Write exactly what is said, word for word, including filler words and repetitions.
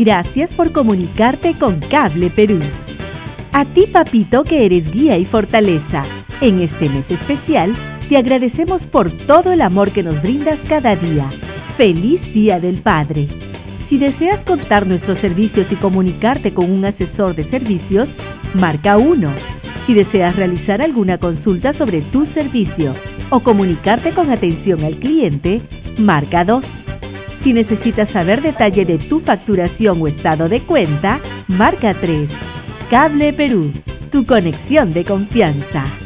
Gracias por comunicarte con Cable Perú. A ti, papito, que eres guía y fortaleza. En este mes especial, te agradecemos por todo el amor que nos brindas cada día. ¡Feliz Día del Padre! Si deseas contar nuestros servicios y comunicarte con un asesor de servicios, marca uno. Si deseas realizar alguna consulta sobre tu servicio o comunicarte con atención al cliente, marca dos. Si necesitas saber detalle de tu facturación o estado de cuenta, marca tres. Cable Perú, tu conexión de confianza.